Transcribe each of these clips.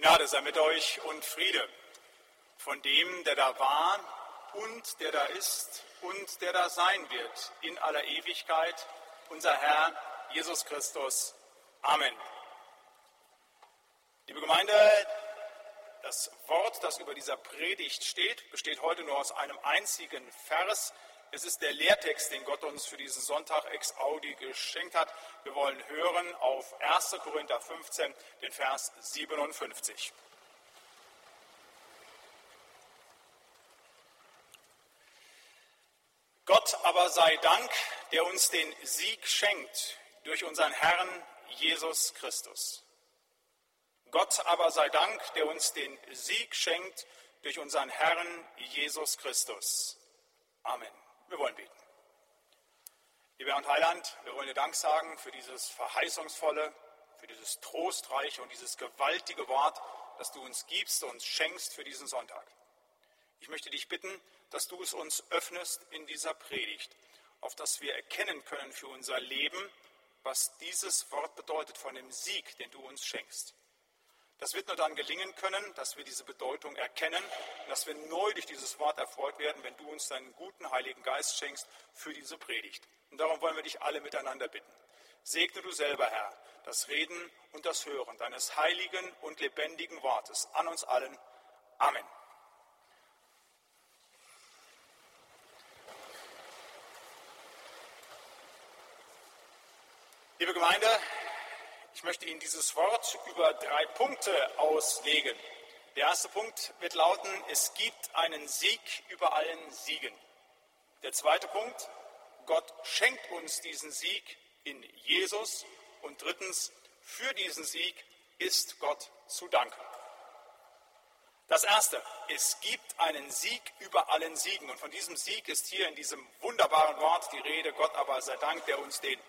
Gnade sei mit euch und Friede von dem, der da war und der da ist und der da sein wird in aller Ewigkeit, unser Herr Jesus Christus. Amen. Liebe Gemeinde, das Wort, das über dieser Predigt steht, besteht heute nur aus einem einzigen Vers. Es ist der Lehrtext, den Gott uns für diesen Sonntag ex audi geschenkt hat. Wir wollen hören auf 1. Korinther 15, den Vers 57. Gott aber sei Dank, der uns den Sieg schenkt durch unseren Herrn Jesus Christus. Gott aber sei Dank, der uns den Sieg schenkt durch unseren Herrn Jesus Christus. Amen. Wir wollen beten. Lieber Herr und Heiland, wir wollen dir Dank sagen für dieses verheißungsvolle, für dieses trostreiche und dieses gewaltige Wort, das du uns gibst und schenkst für diesen Sonntag. Ich möchte dich bitten, dass du es uns öffnest in dieser Predigt, auf dass wir erkennen können für unser Leben, was dieses Wort bedeutet von dem Sieg, den du uns schenkst. Das wird nur dann gelingen können, dass wir diese Bedeutung erkennen und dass wir neu durch dieses Wort erfreut werden, wenn du uns deinen guten Heiligen Geist schenkst für diese Predigt. Und darum wollen wir dich alle miteinander bitten. Segne du selber, Herr, das Reden und das Hören deines heiligen und lebendigen Wortes an uns allen. Amen. Liebe Gemeinde, ich möchte Ihnen dieses Wort über 3 Punkte auslegen. Der erste Punkt wird lauten, es gibt einen Sieg über allen Siegen. Der zweite Punkt, Gott schenkt uns diesen Sieg in Jesus. Und drittens, für diesen Sieg ist Gott zu danken. Das erste, es gibt einen Sieg über allen Siegen. Und von diesem Sieg ist hier in diesem wunderbaren Wort die Rede, Gott aber sei Dank, der uns den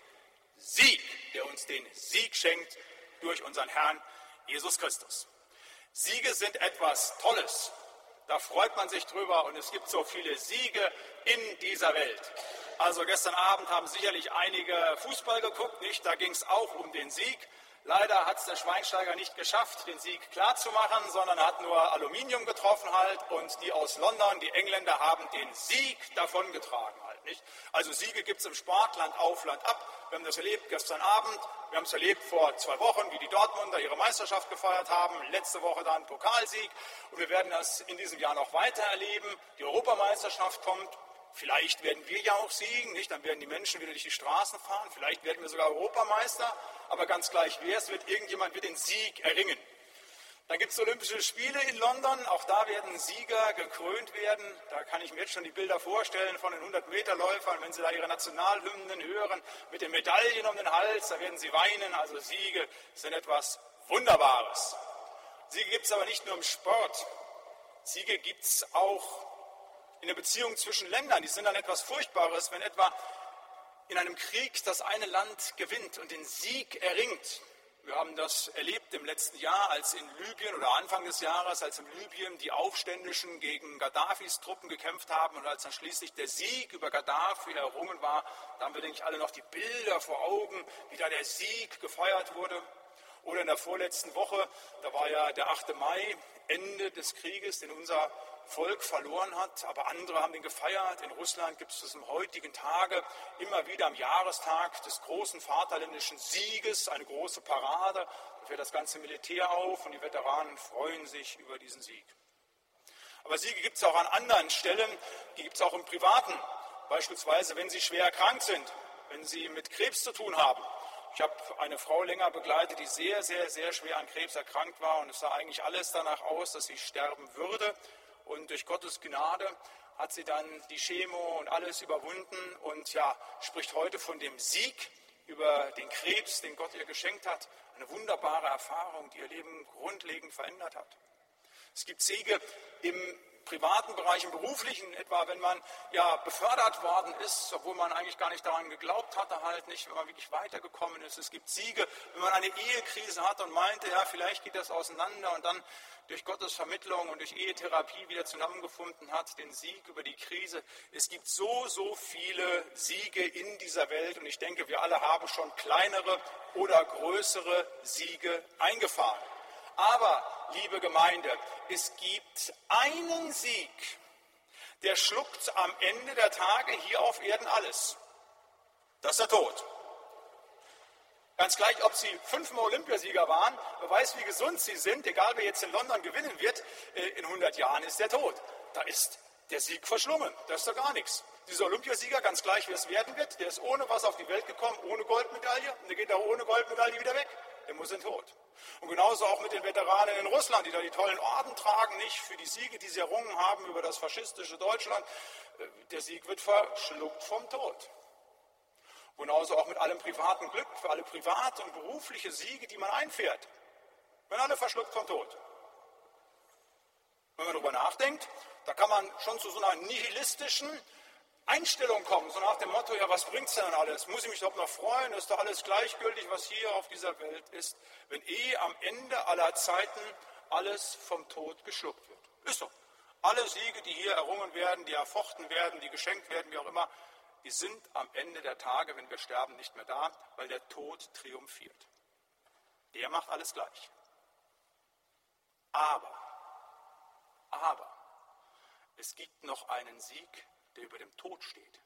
Sieg schenkt durch unseren Herrn Jesus Christus. Siege sind etwas Tolles. Da freut man sich drüber und es gibt so viele Siege in dieser Welt. Also gestern Abend haben sicherlich einige Fußball geguckt, nicht? Da ging es auch um den Sieg. Leider hat es der Schweinsteiger nicht geschafft, den Sieg klarzumachen, sondern hat nur Aluminium getroffen halt und die aus London, die Engländer, haben den Sieg davongetragen halt, nicht? Also Siege gibt es im Sport, Land auf, Land ab. Wir haben das erlebt gestern Abend, wir haben es erlebt vor 2 Wochen, wie die Dortmunder ihre Meisterschaft gefeiert haben, letzte Woche dann Pokalsieg und wir werden das in diesem Jahr noch weiter erleben. Die Europameisterschaft kommt. Vielleicht werden wir ja auch siegen, nicht? Dann werden die Menschen wieder durch die Straßen fahren, vielleicht werden wir sogar Europameister, aber ganz gleich wer es wird, irgendjemand wird den Sieg erringen. Dann gibt es Olympische Spiele in London, auch da werden Sieger gekrönt werden. Da kann ich mir jetzt schon die Bilder vorstellen von den 100-Meter-Läufern, wenn sie da ihre Nationalhymnen hören, mit den Medaillen um den Hals, da werden sie weinen. Also Siege sind etwas Wunderbares. Siege gibt es aber nicht nur im Sport, Siege gibt es auch in der Beziehung zwischen Ländern. Die sind dann etwas Furchtbares, wenn etwa in einem Krieg das eine Land gewinnt und den Sieg erringt. Wir haben das erlebt im letzten Jahr, als in Libyen oder Anfang des Jahres, als in Libyen die Aufständischen gegen Gaddafis Truppen gekämpft haben und als dann schließlich der Sieg über Gaddafi errungen war, da haben wir, denke ich, alle noch die Bilder vor Augen, wie da der Sieg gefeiert wurde. Oder in der vorletzten Woche, da war ja der 8. Mai, Ende des Krieges, den unser Volk verloren hat, aber andere haben den gefeiert. In Russland gibt es das im heutigen Tage immer wieder am Jahrestag des großen Vaterländischen Sieges, eine große Parade. Da fährt das ganze Militär auf und die Veteranen freuen sich über diesen Sieg. Aber Siege gibt es auch an anderen Stellen, die gibt es auch im Privaten. Beispielsweise, wenn Sie schwer erkrankt sind, wenn Sie mit Krebs zu tun haben. Ich habe eine Frau länger begleitet, die sehr, sehr, sehr schwer an Krebs erkrankt war und es sah eigentlich alles danach aus, dass sie sterben würde. Und durch Gottes Gnade hat sie dann die Chemo und alles überwunden und ja, spricht heute von dem Sieg über den Krebs, den Gott ihr geschenkt hat. Eine wunderbare Erfahrung, die ihr Leben grundlegend verändert hat. Es gibt Siege im privaten Bereich, im beruflichen, etwa wenn man ja befördert worden ist, obwohl man eigentlich gar nicht daran geglaubt hatte, halt nicht, wenn man wirklich weitergekommen ist. Es gibt Siege, wenn man eine Ehekrise hat und meinte, ja, vielleicht geht das auseinander und dann durch Gottes Vermittlung und durch Ehetherapie wieder zusammengefunden hat, den Sieg über die Krise. Es gibt so viele Siege in dieser Welt und ich denke, wir alle haben schon kleinere oder größere Siege eingefahren. Aber, liebe Gemeinde, es gibt einen Sieg, der schluckt am Ende der Tage hier auf Erden alles. Das ist der Tod. Ganz gleich, ob Sie 5-mal Olympiasieger waren, wer weiß, wie gesund Sie sind, egal wer jetzt in London gewinnen wird, in 100 Jahren ist der Tod. Da ist der Sieg verschlungen, das ist doch gar nichts. Dieser Olympiasieger, ganz gleich, wie es werden wird, der ist ohne was auf die Welt gekommen, ohne Goldmedaille, und der geht auch ohne Goldmedaille wieder weg. Der muss in den Tod. Und genauso auch mit den Veteranen in Russland, die da die tollen Orden tragen, nicht für die Siege, die sie errungen haben über das faschistische Deutschland. Der Sieg wird verschluckt vom Tod. Genauso auch mit allem privaten Glück, für alle private und berufliche Siege, die man einfährt. Werden alle verschluckt vom Tod. Wenn man darüber nachdenkt, da kann man schon zu so einer nihilistischen Einstellung kommen, so nach dem Motto, ja, was bringt es denn alles? Muss ich mich doch noch freuen? Ist doch alles gleichgültig, was hier auf dieser Welt ist, wenn am Ende aller Zeiten alles vom Tod geschluckt wird. Ist so. Alle Siege, die hier errungen werden, die erfochten werden, die geschenkt werden, wie auch immer, die sind am Ende der Tage, wenn wir sterben, nicht mehr da, weil der Tod triumphiert. Der macht alles gleich. Aber, es gibt noch einen Sieg, der über dem Tod steht.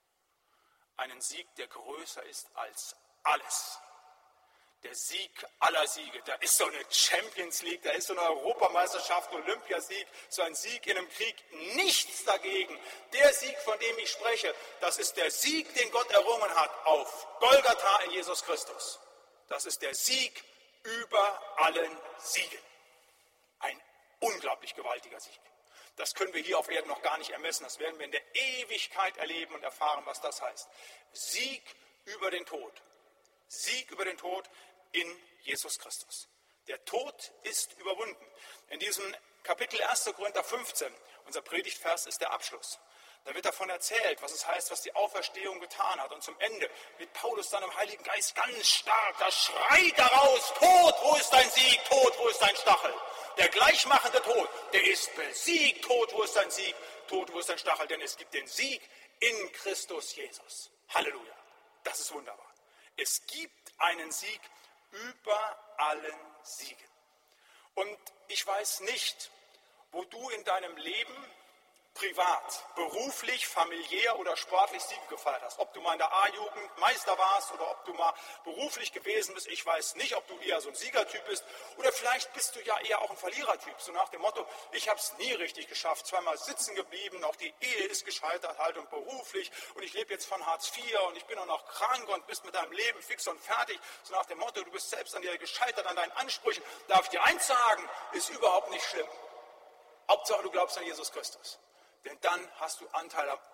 Einen Sieg, der größer ist als alles. Der Sieg aller Siege. Da ist so eine Champions League, da ist so eine Europameisterschaft, ein Olympiasieg, so ein Sieg in einem Krieg. Nichts dagegen. Der Sieg, von dem ich spreche, das ist der Sieg, den Gott errungen hat auf Golgatha in Jesus Christus. Das ist der Sieg über allen Siegen. Ein unglaublich gewaltiger Sieg. Das können wir hier auf Erden noch gar nicht ermessen. Das werden wir in der Ewigkeit erleben und erfahren, was das heißt. Sieg über den Tod. Sieg über den Tod in Jesus Christus. Der Tod ist überwunden. In diesem Kapitel 1. Korinther 15, unser Predigtvers ist der Abschluss. Da wird davon erzählt, was es heißt, was die Auferstehung getan hat. Und zum Ende wird Paulus dann im Heiligen Geist ganz stark, da schreit er raus, Tod, wo ist dein Sieg? Tod, wo ist dein Stachel? Der gleichmachende Tod, der ist besiegt. Tod, wo ist dein Sieg? Tod, wo ist dein Stachel? Denn es gibt den Sieg in Christus Jesus. Halleluja. Das ist wunderbar. Es gibt einen Sieg über allen Siegen. Und ich weiß nicht, wo du in deinem Leben privat, beruflich, familiär oder sportlich Siege gefeiert hast. Ob du mal in der A-Jugend Meister warst oder ob du mal beruflich gewesen bist. Ich weiß nicht, ob du eher so ein Siegertyp bist oder vielleicht bist du ja eher auch ein Verlierertyp. So nach dem Motto, ich habe es nie richtig geschafft, zweimal sitzen geblieben, auch die Ehe ist gescheitert halt und beruflich und ich lebe jetzt von Hartz IV und ich bin auch noch krank und bist mit deinem Leben fix und fertig. So nach dem Motto, du bist selbst an dir gescheitert, an deinen Ansprüchen. Darf ich dir eins sagen, ist überhaupt nicht schlimm. Hauptsache, du glaubst an Jesus Christus. Denn dann hast du Anteil am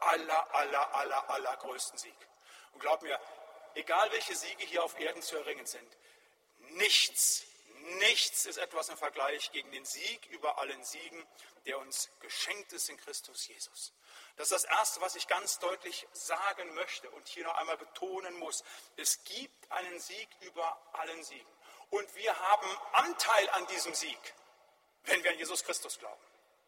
allergrößten Sieg. Und glaub mir, egal welche Siege hier auf Erden zu erringen sind, nichts ist etwas im Vergleich gegen den Sieg über allen Siegen, der uns geschenkt ist in Christus Jesus. Das ist das Erste, was ich ganz deutlich sagen möchte und hier noch einmal betonen muss. Es gibt einen Sieg über allen Siegen. Und wir haben Anteil an diesem Sieg, wenn wir an Jesus Christus glauben.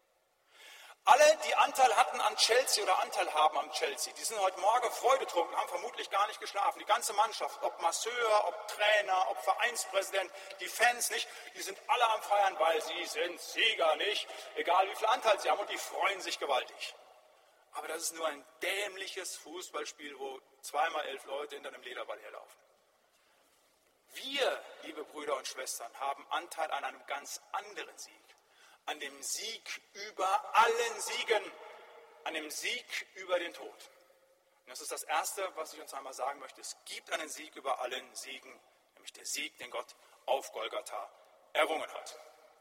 Alle, die Anteil hatten an Chelsea oder Anteil haben am Chelsea, die sind heute Morgen freudetrunken, haben vermutlich gar nicht geschlafen. Die ganze Mannschaft, ob Masseur, ob Trainer, ob Vereinspräsident, die Fans nicht, die sind alle am Feiern, weil sie sind Sieger, nicht? Egal wie viel Anteil sie haben und die freuen sich gewaltig. Aber das ist nur ein dämliches Fußballspiel, wo 2x11 Leute hinter einem Lederball herlaufen. Wir, liebe Brüder und Schwestern, haben Anteil an einem ganz anderen Sieg. An dem Sieg über allen Siegen, an dem Sieg über den Tod. Und das ist das Erste, was ich uns einmal sagen möchte. Es gibt einen Sieg über allen Siegen, nämlich der Sieg, den Gott auf Golgatha errungen hat.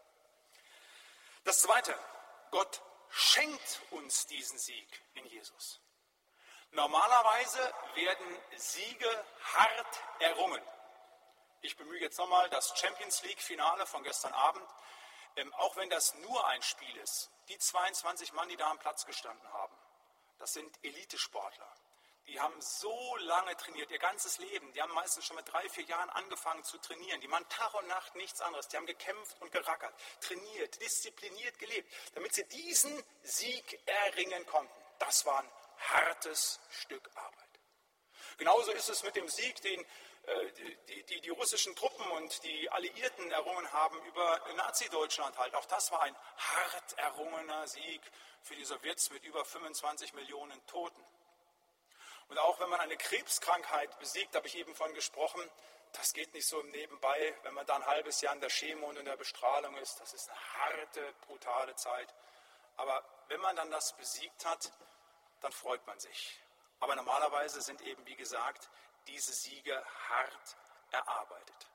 Das Zweite, Gott schenkt uns diesen Sieg in Jesus. Normalerweise werden Siege hart errungen. Ich bemühe jetzt nochmal das Champions League-Finale von gestern Abend. Auch wenn das nur ein Spiel ist, die 22 Mann, die da am Platz gestanden haben, das sind Elitesportler. Die haben so lange trainiert, ihr ganzes Leben. Die haben meistens schon mit 3-4 Jahren angefangen zu trainieren. Die machen Tag und Nacht nichts anderes. Die haben gekämpft und gerackert, trainiert, diszipliniert gelebt, damit sie diesen Sieg erringen konnten. Das war ein hartes Stück Arbeit. Genauso ist es mit dem Sieg, den die russischen Truppen und die Alliierten errungen haben über Nazi-Deutschland halt. Auch das war ein hart errungener Sieg für die Sowjets mit über 25 Millionen Toten. Und auch wenn man eine Krebskrankheit besiegt, habe ich eben von gesprochen, das geht nicht so nebenbei, wenn man da ein halbes Jahr in der Chemo und in der Bestrahlung ist. Das ist eine harte, brutale Zeit. Aber wenn man dann das besiegt hat, dann freut man sich. Aber normalerweise sind eben, wie gesagt, diese Siege hart erarbeitet.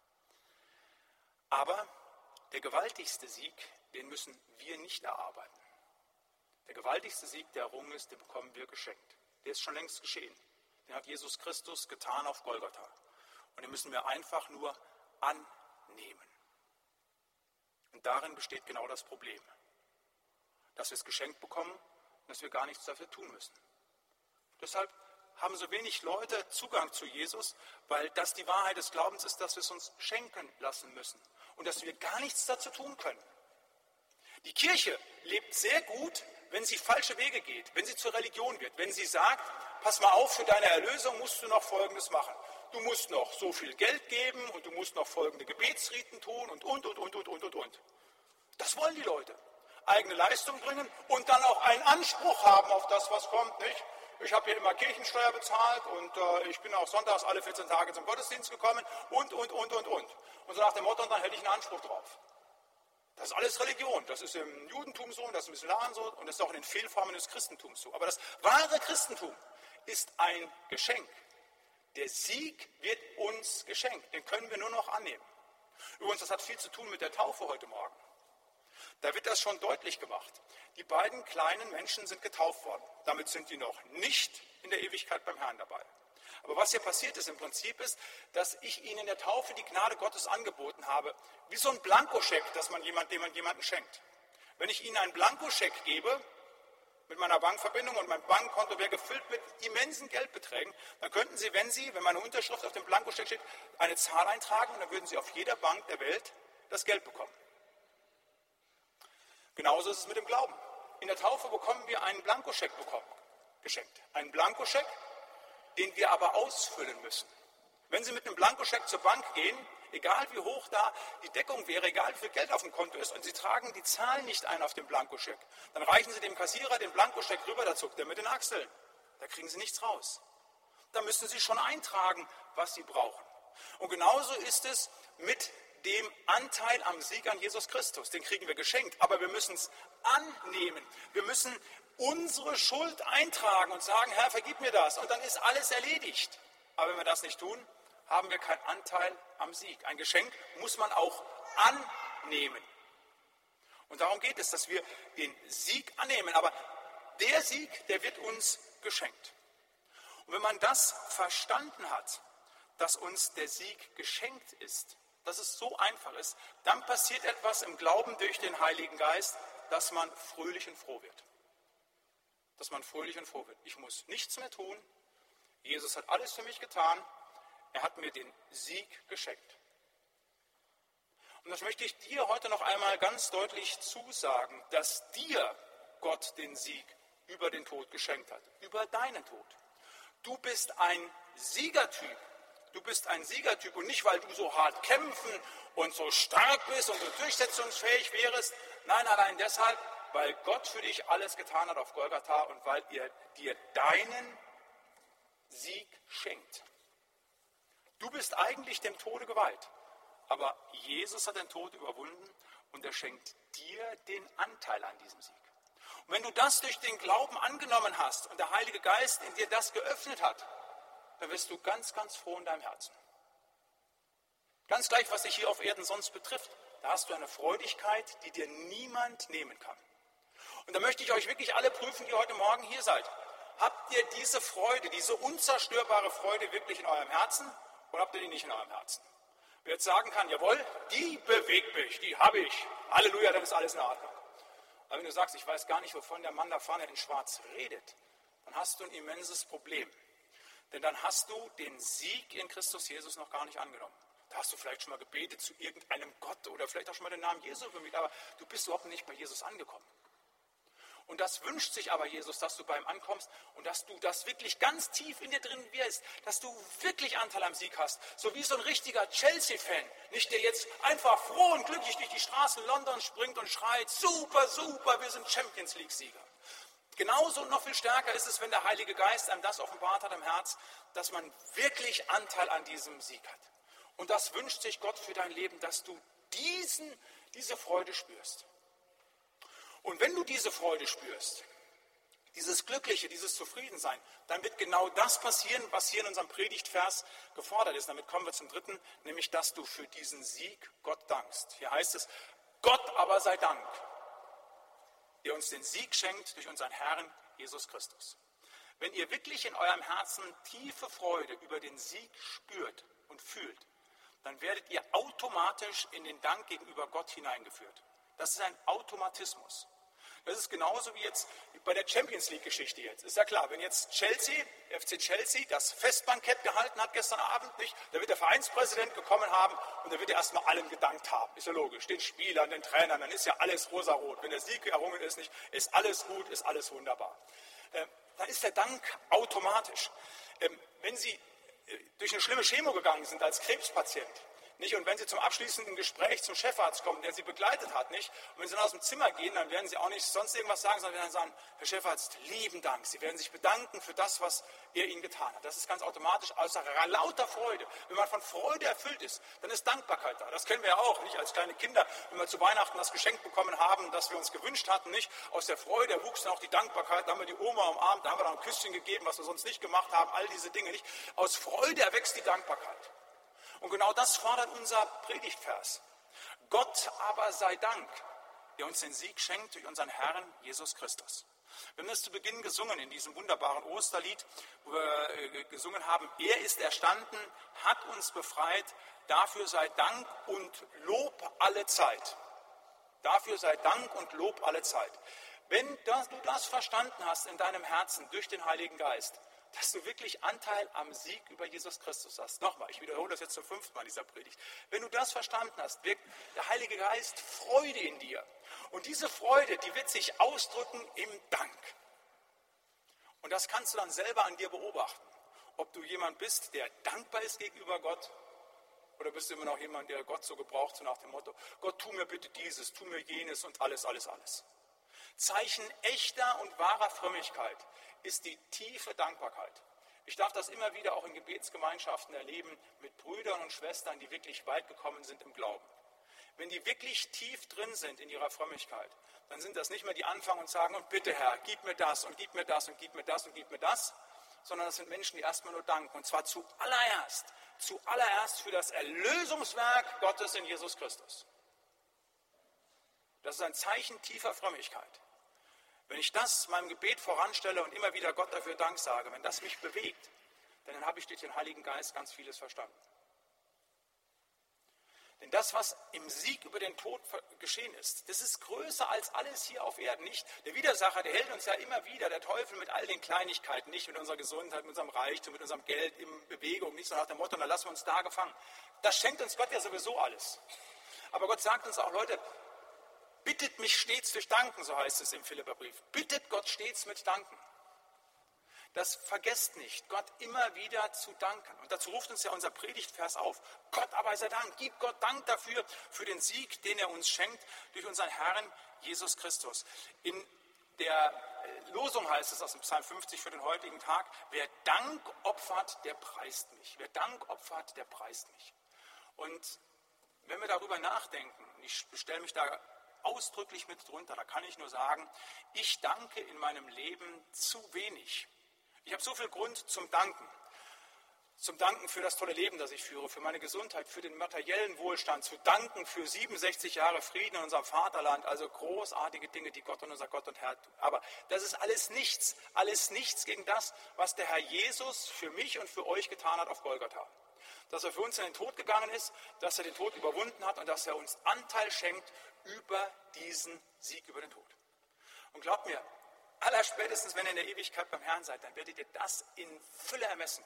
Aber der gewaltigste Sieg, den müssen wir nicht erarbeiten. Der gewaltigste Sieg, der errungen ist, den bekommen wir geschenkt. Der ist schon längst geschehen. Den hat Jesus Christus getan auf Golgatha. Und den müssen wir einfach nur annehmen. Und darin besteht genau das Problem. Dass wir es geschenkt bekommen und dass wir gar nichts dafür tun müssen. Deshalb haben so wenig Leute Zugang zu Jesus, weil das die Wahrheit des Glaubens ist, dass wir es uns schenken lassen müssen und dass wir gar nichts dazu tun können. Die Kirche lebt sehr gut, wenn sie falsche Wege geht, wenn sie zur Religion wird, wenn sie sagt, pass mal auf, für deine Erlösung musst du noch Folgendes machen. Du musst noch so viel Geld geben und du musst noch folgende Gebetsriten tun und. Das wollen die Leute. Eigene Leistung bringen und dann auch einen Anspruch haben auf das, was kommt, nicht? Ich habe hier immer Kirchensteuer bezahlt und ich bin auch sonntags alle 14 Tage zum Gottesdienst gekommen und. Und so nach dem Motto, dann hätte ich einen Anspruch drauf. Das ist alles Religion. Das ist im Judentum so und das ist im Islam so und das ist auch in den Fehlformen des Christentums so. Aber das wahre Christentum ist ein Geschenk. Der Sieg wird uns geschenkt. Den können wir nur noch annehmen. Übrigens, das hat viel zu tun mit der Taufe heute Morgen. Da wird das schon deutlich gemacht. Die beiden kleinen Menschen sind getauft worden. Damit sind die noch nicht in der Ewigkeit beim Herrn dabei. Aber was hier passiert ist im Prinzip ist, dass ich ihnen in der Taufe die Gnade Gottes angeboten habe, wie so ein Blankoscheck, dem man jemandem schenkt. Wenn ich ihnen einen Blankoscheck gebe, mit meiner Bankverbindung und mein Bankkonto wäre gefüllt mit immensen Geldbeträgen, dann könnten Sie, wenn meine Unterschrift auf dem Blankoscheck steht, eine Zahl eintragen und dann würden Sie auf jeder Bank der Welt das Geld bekommen. Genauso ist es mit dem Glauben. In der Taufe bekommen wir einen Blankoscheck geschenkt. Einen Blankoscheck, den wir aber ausfüllen müssen. Wenn Sie mit einem Blankoscheck zur Bank gehen, egal wie hoch da die Deckung wäre, egal wie viel Geld auf dem Konto ist und Sie tragen die Zahl nicht ein auf dem Blankoscheck, dann reichen Sie dem Kassierer den Blankoscheck rüber, da zuckt er mit den Achseln. Da kriegen Sie nichts raus. Da müssen Sie schon eintragen, was Sie brauchen. Und genauso ist es mit dem Anteil am Sieg an Jesus Christus. Den kriegen wir geschenkt, aber wir müssen es annehmen. Wir müssen unsere Schuld eintragen und sagen, Herr, vergib mir das. Und dann ist alles erledigt. Aber wenn wir das nicht tun, haben wir keinen Anteil am Sieg. Ein Geschenk muss man auch annehmen. Und darum geht es, dass wir den Sieg annehmen. Aber der Sieg, der wird uns geschenkt. Und wenn man das verstanden hat, dass uns der Sieg geschenkt ist, dass es so einfach ist, dann passiert etwas im Glauben durch den Heiligen Geist, dass man fröhlich und froh wird. Dass man fröhlich und froh wird. Ich muss nichts mehr tun. Jesus hat alles für mich getan. Er hat mir den Sieg geschenkt. Und das möchte ich dir heute noch einmal ganz deutlich zusagen, dass dir Gott den Sieg über den Tod geschenkt hat, über deinen Tod. Du bist ein Siegertyp. Du bist ein Siegertyp und nicht, weil du so hart kämpfen und so stark bist und so durchsetzungsfähig wärst. Nein, allein deshalb, weil Gott für dich alles getan hat auf Golgatha und weil er dir deinen Sieg schenkt. Du bist eigentlich dem Tode geweiht, aber Jesus hat den Tod überwunden und er schenkt dir den Anteil an diesem Sieg. Und wenn du das durch den Glauben angenommen hast und der Heilige Geist in dir das geöffnet hat, dann wirst du ganz, ganz froh in deinem Herzen. Ganz gleich, was dich hier auf Erden sonst betrifft, da hast du eine Freudigkeit, die dir niemand nehmen kann. Und da möchte ich euch wirklich alle prüfen, die heute Morgen hier seid. Habt ihr diese Freude, diese unzerstörbare Freude wirklich in eurem Herzen oder habt ihr die nicht in eurem Herzen? Wer jetzt sagen kann, jawohl, die bewegt mich, die habe ich. Halleluja, dann ist alles in Ordnung. Aber wenn du sagst, ich weiß gar nicht, wovon der Mann da vorne in Schwarz redet, dann hast du ein immenses Problem. Denn dann hast du den Sieg in Christus Jesus noch gar nicht angenommen. Da hast du vielleicht schon mal gebetet zu irgendeinem Gott oder vielleicht auch schon mal den Namen Jesu bemüht, aber du bist überhaupt nicht bei Jesus angekommen. Und das wünscht sich aber Jesus, dass du bei ihm ankommst und dass du das wirklich ganz tief in dir drin wirst, dass du wirklich Anteil am Sieg hast. So wie so ein richtiger Chelsea-Fan, nicht der jetzt einfach froh und glücklich durch die Straßen Londons springt und schreit, super, super, wir sind Champions League-Sieger. Genauso und noch viel stärker ist es, wenn der Heilige Geist einem das offenbart hat im Herz, dass man wirklich Anteil an diesem Sieg hat. Und das wünscht sich Gott für dein Leben, dass du diese Freude spürst. Und wenn du diese Freude spürst, dieses Glückliche, dieses Zufriedensein, dann wird genau das passieren, was hier in unserem Predigtvers gefordert ist. Damit kommen wir zum dritten, nämlich, dass du für diesen Sieg Gott dankst. Hier heißt es, Gott aber sei Dank, der uns den Sieg schenkt durch unseren Herrn Jesus Christus. Wenn ihr wirklich in eurem Herzen tiefe Freude über den Sieg spürt und fühlt, dann werdet ihr automatisch in den Dank gegenüber Gott hineingeführt. Das ist ein Automatismus. Das ist genauso wie jetzt bei der Champions League-Geschichte jetzt. Ist ja klar, wenn jetzt FC Chelsea, das Festbankett gehalten hat gestern Abend, nicht, da wird der Vereinspräsident gekommen haben und da wird er erstmal allen gedankt haben. Ist ja logisch, den Spielern, den Trainern, dann ist ja alles rosarot. Wenn der Sieg errungen ist, nicht, ist alles gut, ist alles wunderbar. Dann ist der Dank automatisch. Wenn Sie durch eine schlimme Chemo gegangen sind als Krebspatient, nicht? Und wenn Sie zum abschließenden Gespräch zum Chefarzt kommen, der Sie begleitet hat, nicht? Und wenn Sie dann aus dem Zimmer gehen, dann werden Sie auch nicht sonst irgendwas sagen, sondern werden sagen, Herr Chefarzt, lieben Dank. Sie werden sich bedanken für das, was er Ihnen getan hat. Das ist ganz automatisch aus lauter Freude. Wenn man von Freude erfüllt ist, dann ist Dankbarkeit da. Das kennen wir ja auch, nicht? Als kleine Kinder, wenn wir zu Weihnachten das Geschenk bekommen haben, das wir uns gewünscht hatten, nicht? Aus der Freude erwuchs dann auch die Dankbarkeit. Da haben wir die Oma umarmt, da haben wir dann ein Küsschen gegeben, was wir sonst nicht gemacht haben. All diese Dinge, nicht? Aus Freude erwächst die Dankbarkeit. Und genau das fordert unser Predigtvers. Gott aber sei Dank, der uns den Sieg schenkt durch unseren Herrn Jesus Christus. Wir haben das zu Beginn gesungen in diesem wunderbaren Osterlied, wo wir gesungen haben, er ist erstanden, hat uns befreit, dafür sei Dank und Lob alle Zeit. Dafür sei Dank und Lob alle Zeit. Wenn du das verstanden hast in deinem Herzen durch den Heiligen Geist, dass du wirklich Anteil am Sieg über Jesus Christus hast. Nochmal, ich wiederhole das jetzt zum 5. Mal in dieser Predigt. Wenn du das verstanden hast, wirkt der Heilige Geist Freude in dir. Und diese Freude, die wird sich ausdrücken im Dank. Und das kannst du dann selber an dir beobachten. Ob du jemand bist, der dankbar ist gegenüber Gott, oder bist du immer noch jemand, der Gott so gebraucht, so nach dem Motto, Gott, tu mir bitte dieses, tu mir jenes und alles, alles, alles. Zeichen echter und wahrer Frömmigkeit ist die tiefe Dankbarkeit. Ich darf das immer wieder auch in Gebetsgemeinschaften erleben mit Brüdern und Schwestern, die wirklich weit gekommen sind im Glauben. Wenn die wirklich tief drin sind in ihrer Frömmigkeit, dann sind das nicht mehr die anfangen und sagen, und bitte Herr, gib mir das und gib mir das und gib mir das und gib mir das, sondern das sind Menschen, die erstmal nur danken. Und zwar zuallererst für das Erlösungswerk Gottes in Jesus Christus. Das ist ein Zeichen tiefer Frömmigkeit. Wenn ich das meinem Gebet voranstelle und immer wieder Gott dafür Dank sage, wenn das mich bewegt, dann habe ich durch den Heiligen Geist ganz vieles verstanden. Denn das, was im Sieg über den Tod geschehen ist, das ist größer als alles hier auf Erden. Nicht der Widersacher, der hält uns ja immer wieder, der Teufel mit all den Kleinigkeiten, nicht mit unserer Gesundheit, mit unserem Reichtum, mit unserem Geld, in Bewegung, nicht so nach dem Motto, dann lassen wir uns da gefangen. Das schenkt uns Gott ja sowieso alles. Aber Gott sagt uns auch, Leute, bittet mich stets durch Danken, so heißt es im Philipperbrief. Bittet Gott stets mit Danken. Das vergesst nicht, Gott immer wieder zu danken. Und dazu ruft uns ja unser Predigtvers auf. Gott aber sei Dank, gib Gott Dank dafür, für den Sieg, den er uns schenkt durch unseren Herrn Jesus Christus. In der Losung heißt es aus dem Psalm 50 für den heutigen Tag, wer Dank opfert, der preist mich. Wer Dank opfert, der preist mich. Und wenn wir darüber nachdenken, ich stelle mich da ausdrücklich mit drunter, da kann ich nur sagen, ich danke in meinem Leben zu wenig. Ich habe so viel Grund zum Danken. Zum Danken für das tolle Leben, das ich führe, für meine Gesundheit, für den materiellen Wohlstand, zu danken für 67 Jahre Frieden in unserem Vaterland, also großartige Dinge, die Gott und unser Gott und Herr tut. Aber das ist alles nichts gegen das, was der Herr Jesus für mich und für euch getan hat auf Golgatha. Dass er für uns in den Tod gegangen ist, dass er den Tod überwunden hat und dass er uns Anteil schenkt über diesen Sieg über den Tod. Und glaubt mir, allerspätestens, wenn ihr in der Ewigkeit beim Herrn seid, dann werdet ihr das in Fülle ermessen können.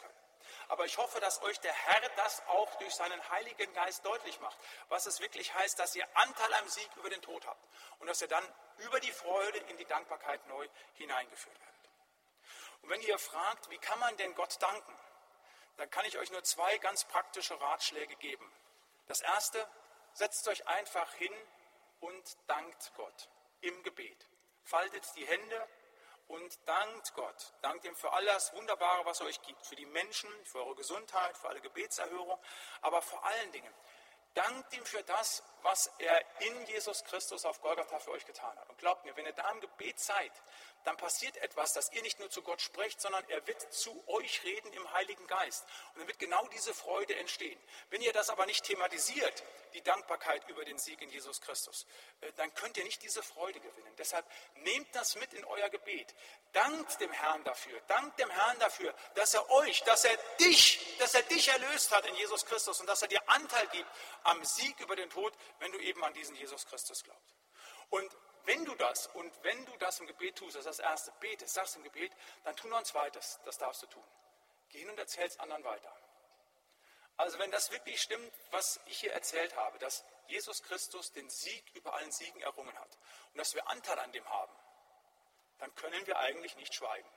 Aber ich hoffe, dass euch der Herr das auch durch seinen Heiligen Geist deutlich macht, was es wirklich heißt, dass ihr Anteil am Sieg über den Tod habt und dass ihr dann über die Freude in die Dankbarkeit neu hineingeführt werdet. Und wenn ihr fragt, wie kann man denn Gott danken, dann kann ich euch nur 2 ganz praktische Ratschläge geben. Das erste, setzt euch einfach hin und dankt Gott im Gebet. Faltet die Hände und dankt Gott. Dankt ihm für all das Wunderbare, was er euch gibt. Für die Menschen, für eure Gesundheit, für alle Gebetserhörung. Aber vor allen Dingen, dankt ihm für das, was er in Jesus Christus auf Golgatha für euch getan hat. Und glaubt mir, wenn ihr da im Gebet seid, dann passiert etwas, dass ihr nicht nur zu Gott sprecht, sondern er wird zu euch reden im Heiligen Geist. Und dann wird genau diese Freude entstehen. Wenn ihr das aber nicht thematisiert, die Dankbarkeit über den Sieg in Jesus Christus, dann könnt ihr nicht diese Freude gewinnen. Deshalb nehmt das mit in euer Gebet. Dankt dem Herrn dafür, dass er euch, dass er dich erlöst hat in Jesus Christus und dass er dir Anteil gibt am Sieg über den Tod, wenn du eben an diesen Jesus Christus glaubst. Und wenn du das im Gebet tust, das ist das Erste, betest, sagst im Gebet, dann tu noch ein zweites, das darfst du tun. Geh hin und erzähl es anderen weiter. Also wenn das wirklich stimmt, was ich hier erzählt habe, dass Jesus Christus den Sieg über allen Siegen errungen hat und dass wir Anteil an dem haben, dann können wir eigentlich nicht schweigen.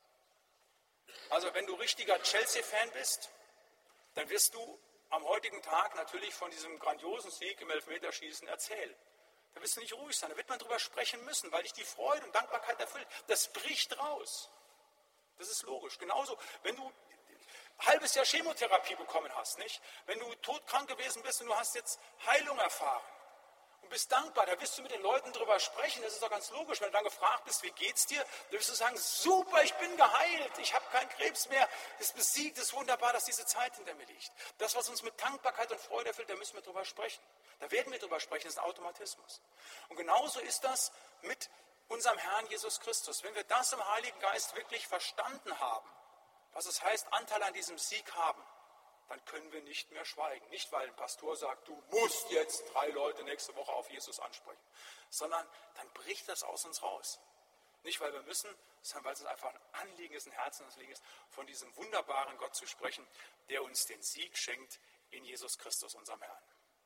Also wenn du richtiger Chelsea-Fan bist, dann wirst du am heutigen Tag natürlich von diesem grandiosen Sieg im Elfmeterschießen erzählen. Da wirst du nicht ruhig sein, da wird man drüber sprechen müssen, weil dich die Freude und Dankbarkeit erfüllt. Das bricht raus. Das ist logisch. Genauso, wenn du ein halbes Jahr Chemotherapie bekommen hast, nicht? Wenn du todkrank gewesen bist und du hast jetzt Heilung erfahren und bist dankbar, da wirst du mit den Leuten drüber sprechen. Das ist doch ganz logisch. Wenn du dann gefragt bist, wie geht's dir, dann wirst du sagen, super, ich bin geheilt, ich habe keinen Krebs mehr, es ist besiegt, es ist wunderbar, dass diese Zeit hinter mir liegt. Das, was uns mit Dankbarkeit und Freude erfüllt, da müssen wir drüber sprechen. Da werden wir drüber sprechen, das ist ein Automatismus. Und genauso ist das mit unserem Herrn Jesus Christus. Wenn wir das im Heiligen Geist wirklich verstanden haben, was es heißt, Anteil an diesem Sieg haben, dann können wir nicht mehr schweigen. Nicht, weil ein Pastor sagt, du musst jetzt 3 Leute nächste Woche auf Jesus ansprechen, sondern dann bricht das aus uns raus. Nicht, weil wir müssen, sondern weil es einfach ein Anliegen ist, ein Herzensanliegen ist, von diesem wunderbaren Gott zu sprechen, der uns den Sieg schenkt in Jesus Christus, unserem Herrn.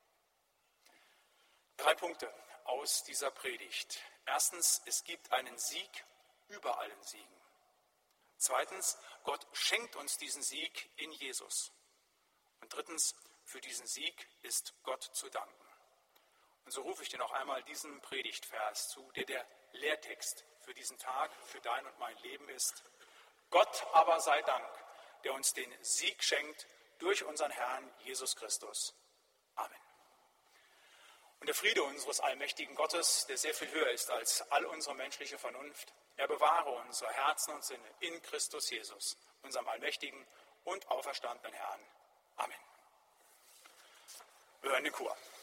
3 Punkte aus dieser Predigt. Erstens, es gibt einen Sieg über allen Siegen. Zweitens, Gott schenkt uns diesen Sieg in Jesus. Und drittens, für diesen Sieg ist Gott zu danken. Und so rufe ich dir noch einmal diesen Predigtvers zu, der Lehrtext für diesen Tag, für dein und mein Leben ist. Gott aber sei Dank, der uns den Sieg schenkt durch unseren Herrn Jesus Christus. Amen. Und der Friede unseres allmächtigen Gottes, der sehr viel höher ist als all unsere menschliche Vernunft, er bewahre unsere Herzen und Sinne in Christus Jesus, unserem allmächtigen und auferstandenen Herrn. Amen. Wir hören den Chor.